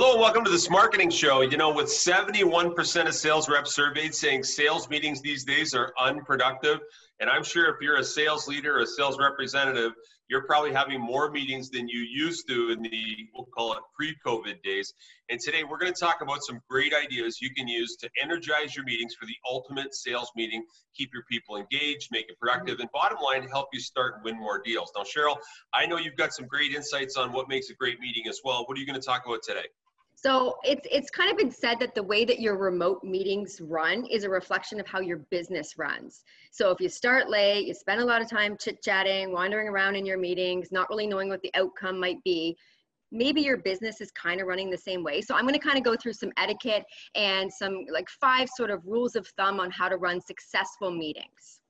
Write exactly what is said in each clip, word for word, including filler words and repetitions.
Hello and welcome to this marketing show. You know, with seventy-one percent of sales reps surveyed saying sales meetings these days are unproductive, and I'm sure if you're a sales leader or a sales representative, you're probably having more meetings than you used to in the, we'll call it pre-COVID days. And today we're going to talk about some great ideas you can use to energize your meetings for the ultimate sales meeting, keep your people engaged, make it productive, and bottom line, help you start and win more deals. Now, Cheryl, I know you've got some great insights on what makes a great meeting as well. What are you going to talk about today? So it's it's kind of been said that the way that your remote meetings run is a reflection of how your business runs. So if you start late, you spend a lot of time chit-chatting, wandering around in your meetings, not really knowing what the outcome might be, maybe your business is kind of running the same way. So I'm going to kind of go through some etiquette and some like five sort of rules of thumb on how to run successful meetings.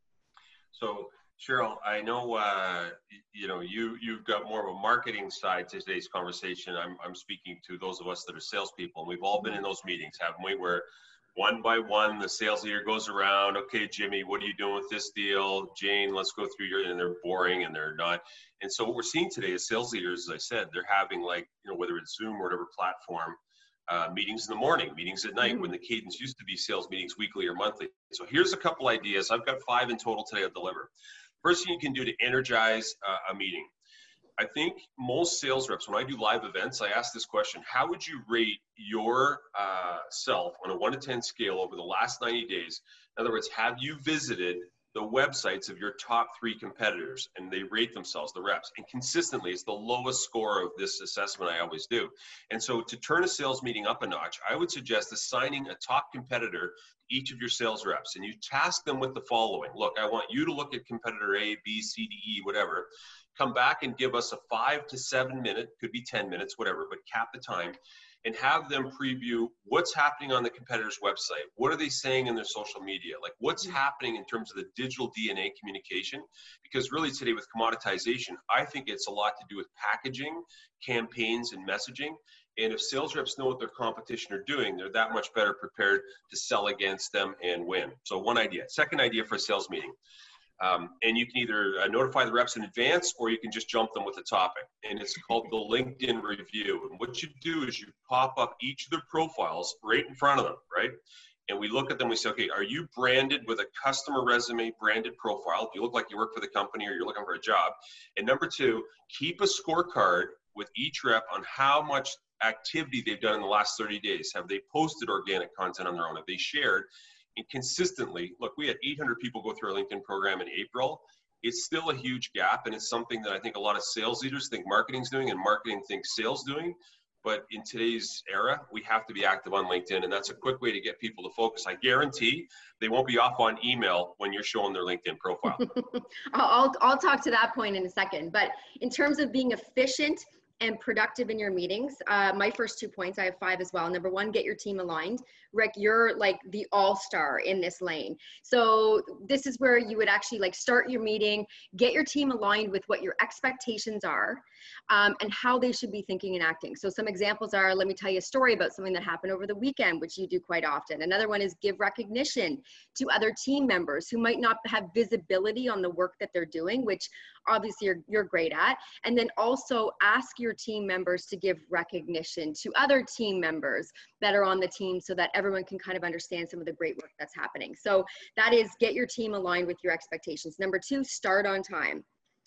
So Cheryl, I know, uh, you know, you, you've got more of a marketing side to today's conversation. I'm, I'm speaking to those of us that are salespeople, and we've all been in those meetings, haven't we, where one by one, the sales leader goes around, okay, Jimmy, what are you doing with this deal? Jane, let's go through your, and they're boring and they're not. And so what we're seeing today is sales leaders, as I said, they're having like, you know, whether it's Zoom or whatever platform, uh, meetings in the morning, meetings at night, mm-hmm. when the cadence used to be sales meetings weekly or monthly. So here's a couple ideas. I've got five in total today to deliver. First thing you can do to energize uh, a meeting. I think most sales reps, when I do live events, I ask this question: how would you rate your uh, self on a one to ten scale over the last ninety days? In other words, have you visited the websites of your top three competitors? And they rate themselves, the reps. And consistently, it's the lowest score of this assessment I always do. And so to turn a sales meeting up a notch, I would suggest assigning a top competitor to each of your sales reps. And you task them with the following. Look, I want you to look at competitor A, B, C, D, E, whatever. Come back and give us a five to seven minute, could be ten minutes, whatever, but cap the time, and have them preview what's happening on the competitor's website. What are they saying in their social media? Like what's happening in terms of the digital D N A communication? Because really today with commoditization, I think it's a lot to do with packaging, campaigns, and messaging. And if sales reps know what their competition are doing, they're that much better prepared to sell against them and win. So one idea. Second idea for a sales meeting. Um, and you can either uh, notify the reps in advance, or you can just jump them with a topic. And it's called the LinkedIn review. And what you do is you pop up each of their profiles right in front of them, right? And we look at them, we say, okay, are you branded with a customer resume branded profile? Do you look like you work for the company or you're looking for a job? And number two, keep a scorecard with each rep on how much activity they've done in the last thirty days. Have they posted organic content on their own? Have they shared? And consistently, look, we had eight hundred people go through our LinkedIn program in April. It's still a huge gap, and it's something that I think a lot of sales leaders think marketing's doing and marketing thinks sales doing. But in today's era, we have to be active on LinkedIn, and that's a quick way to get people to focus. I guarantee they won't be off on email when you're showing their LinkedIn profile. I'll, I'll talk to that point in a second. But in terms of being efficient and productive in your meetings, uh, my first two points, I have five as well. Number one, get your team aligned. Rick, you're like the all-star in this lane. So this is where you would actually like start your meeting, get your team aligned with what your expectations are, um, and how they should be thinking and acting. So some examples are, let me tell you a story about something that happened over the weekend, which you do quite often. Another one is give recognition to other team members who might not have visibility on the work that they're doing, which obviously you're, you're great at. And then also ask your team members to give recognition to other team members that are on the team so that everyone can kind of understand some of the great work that's happening. So that is, get your team aligned with your expectations. Number two, start on time.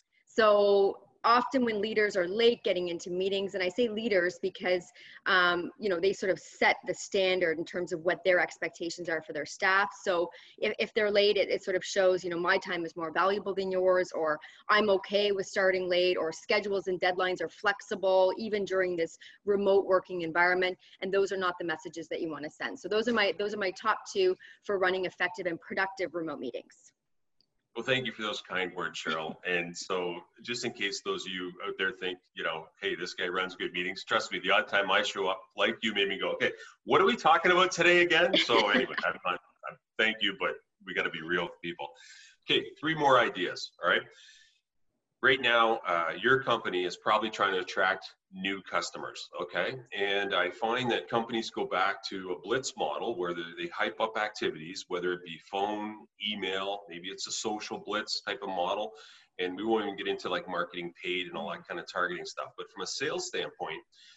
So often when leaders are late getting into meetings, and I say leaders because, um, you know, they sort of set the standard in terms of what their expectations are for their staff. So if, if they're late, it, it sort of shows, you know, my time is more valuable than yours, or I'm okay with starting late, or schedules and deadlines are flexible, even during this remote working environment. And those are not the messages that you want to send. So those are my, those are my top two for running effective and productive remote meetings. Well, thank you for those kind words, Cheryl. And so just in case those of you out there think, you know, hey, this guy runs good meetings, trust me, the odd time I show up, like you, made me go, okay, what are we talking about today again? So anyway, I'm, I'm, I'm, thank you, but we got to be real with people. Okay, three more ideas, all right? Right now, uh, your company is probably trying to attract new customers, okay? And I find that companies go back to a blitz model where they, they hype up activities, whether it be phone, email, maybe it's a social blitz type of model. And we won't even get into like marketing paid and all that kind of targeting stuff. But from a sales standpoint,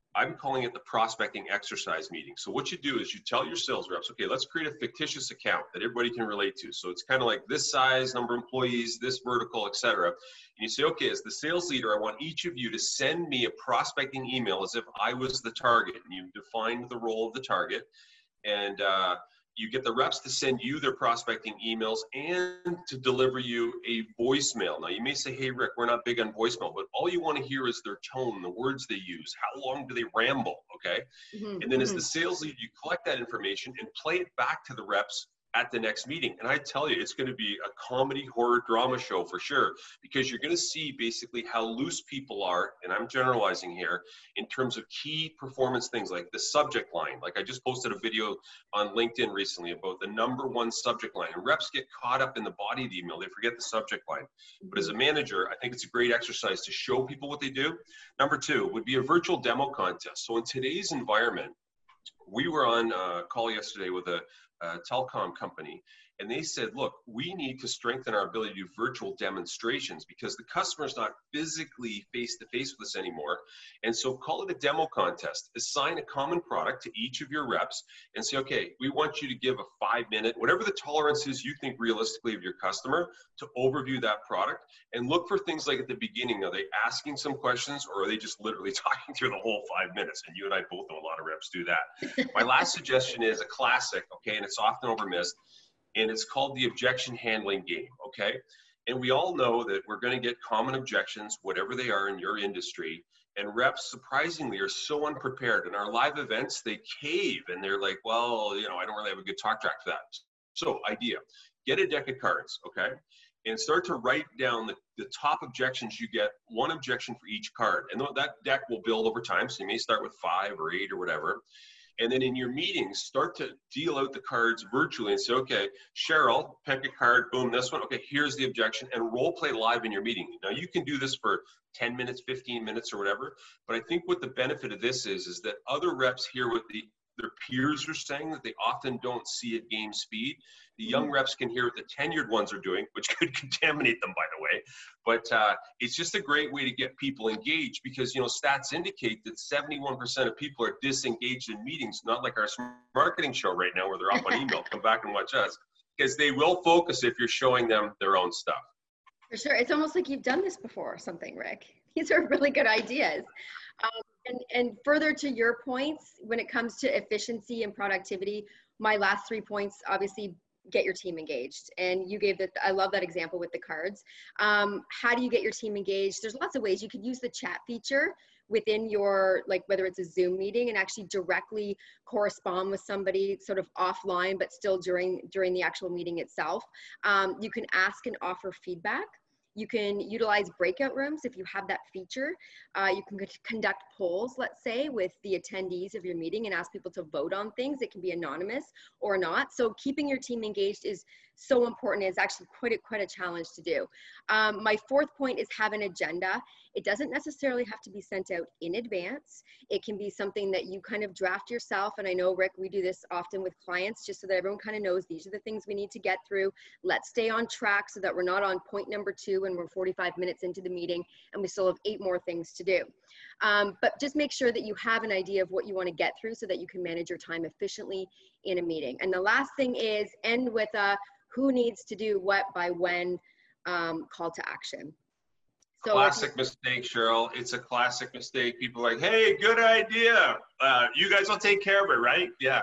I'm calling it the prospecting exercise meeting. So what you do is you tell your sales reps, okay, let's create a fictitious account that everybody can relate to. So it's kind of like this size, number of employees, this vertical, et cetera. And you say, okay, as the sales leader, I want each of you to send me a prospecting email as if I was the target. And you've defined the role of the target. And uh, you get the reps to send you their prospecting emails and to deliver you a voicemail. Now, you may say, hey, Rick, we're not big on voicemail, but all you want to hear is their tone, the words they use, how long do they ramble, okay? Mm-hmm, and then mm-hmm. as the sales lead, you collect that information and play it back to the reps at the next meeting. And I tell you, it's going to be a comedy horror drama show for sure, because you're going to see basically how loose people are, and I'm generalizing here, in terms of key performance things like the subject line. Like I just posted a video on LinkedIn recently about the number one subject line. And reps get caught up in the body of the email. They forget the subject line. But as a manager, I think it's a great exercise to show people what they do. Number two would be a virtual demo contest. So in today's environment, we were on a call yesterday with a Uh, telecom company, and they said, look, we need to strengthen our ability to do virtual demonstrations because the customer's not physically face-to-face with us anymore. And so call it a demo contest. Assign a common product to each of your reps and say, okay, we want you to give a five minute, whatever the tolerance is you think realistically of your customer, to overview that product, and look for things like at the beginning, are they asking some questions or are they just literally talking through the whole five minutes? And you and I both know a lot of reps do that. My last suggestion is a classic, okay, and it's often overmissed, and it's called the objection handling game, okay? And we all know that we're going to get common objections, whatever they are in your industry, and reps surprisingly are so unprepared. In our live events, they cave and they're like, well, you know, I don't really have a good talk track for that. So idea, get a deck of cards, okay? And start to write down the, the top objections you get, one objection for each card. And that deck will build over time, so you may start with five or eight or whatever. And then in your meetings, start to deal out the cards virtually and say, okay, Cheryl, pick a card, boom, this one, okay, here's the objection, and role play live in your meeting. Now you can do this for ten minutes, fifteen minutes or whatever, but I think what the benefit of this is, is that other reps hear what the, their peers are saying that they often don't see at game speed. The young reps can hear what the tenured ones are doing, which could contaminate them, by the way. But uh, it's just a great way to get people engaged because, you know, stats indicate that seventy-one percent of people are disengaged in meetings, not like our marketing show right now where they're up on email. Come back and watch us, because they will focus if you're showing them their own stuff. For sure. It's almost like you've done this before or something, Rick. These are really good ideas. Um, and, and further to your points, when it comes to efficiency and productivity, my last three points, obviously, get your team engaged. And you gave that, I love that example with the cards. Um, how do you get your team engaged? There's lots of ways. You could use the chat feature within your, like whether it's a Zoom meeting, and actually directly correspond with somebody sort of offline, but still during, during the actual meeting itself. Um, you can ask and offer feedback. You can utilize breakout rooms if you have that feature. Uh, you can conduct polls, let's say, with the attendees of your meeting and ask people to vote on things. It can be anonymous or not. So keeping your team engaged is so important. It's actually quite a, quite a challenge to do. Um, my fourth point is have an agenda. It doesn't necessarily have to be sent out in advance. It can be something that you kind of draft yourself. And I know, Rick, we do this often with clients just so that everyone kind of knows these are the things we need to get through. Let's stay on track so that we're not on point number two and we're forty-five minutes into the meeting and we still have eight more things to do. Um, but just make sure that you have an idea of what you want to get through so that you can manage your time efficiently in a meeting. And the last thing is end with a who needs to do what by when um, call to action. So classic mistake, Cheryl. It's a classic mistake. People are like, hey, good idea. Uh, you guys will take care of it, right? Yeah.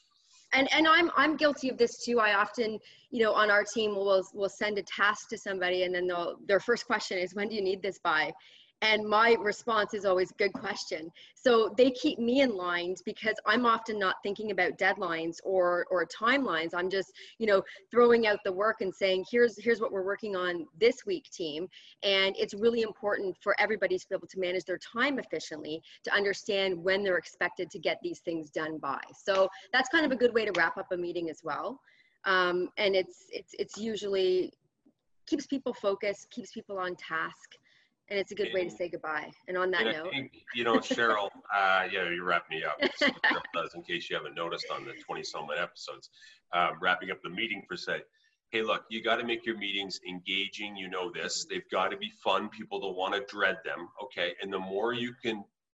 And and I'm I'm guilty of this too. I often, you know, on our team, we'll we'll send a task to somebody, and then they'll their first question is, when do you need this by? And my response is always, good question. So they keep me in line because I'm often not thinking about deadlines or or timelines. I'm just, you know, throwing out the work and saying, here's here's what we're working on this week, team. And it's really important for everybody to be able to manage their time efficiently, to understand when they're expected to get these things done by. So that's kind of a good way to wrap up a meeting as well. Um, and it's it's it's usually keeps people focused, keeps people on task. And it's a good way to say goodbye. And on that and note, I think, you know, Cheryl, uh, yeah, you wrap me up. So Cheryl does, in case you haven't noticed on the twenty some episodes, um, wrapping up the meeting per se. Hey, look, you got to make your meetings engaging. You know this. They've got to be fun. People don't want to dread them. Okay. And the more you can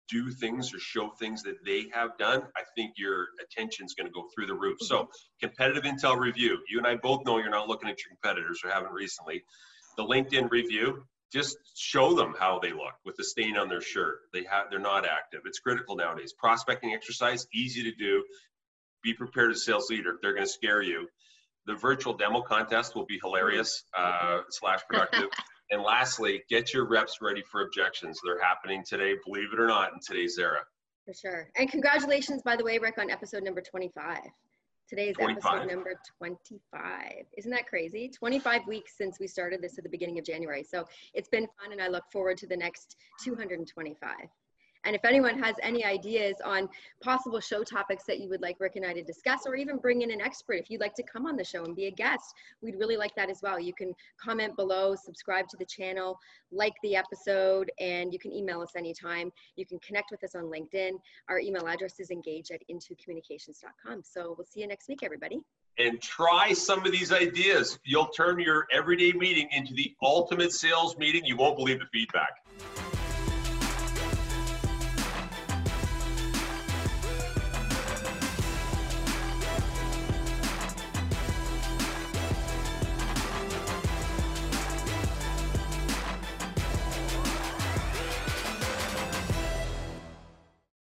do things or show things that they have done, I think your attention's going to go through the roof. Mm-hmm. So competitive intel review. You and I both know you're not looking at your competitors or haven't recently. The LinkedIn review, just show them how they look with the stain on their shirt. They have, they're not active. It's critical nowadays. Prospecting exercise, easy to do. Be prepared as a sales leader. They're going to scare you. The virtual demo contest will be hilarious uh, slash productive. And lastly, get your reps ready for objections. They're happening today, believe it or not, in today's era. For sure. And congratulations, by the way, Rick, on episode number twenty-five. Today's twenty-five? Episode number twenty-five. Isn't that crazy? twenty-five weeks since we started this at the beginning of January. So it's been fun, and I look forward to the next two hundred twenty-five. And if anyone has any ideas on possible show topics that you would like Rick and I to discuss, or even bring in an expert, if you'd like to come on the show and be a guest, we'd really like that as well. You can comment below, subscribe to the channel, like the episode, and you can email us anytime. You can connect with us on LinkedIn. Our email address is engage at into communications dot com. So we'll see you next week, everybody. And try some of these ideas. You'll turn your everyday meeting into the ultimate sales meeting. You won't believe the feedback.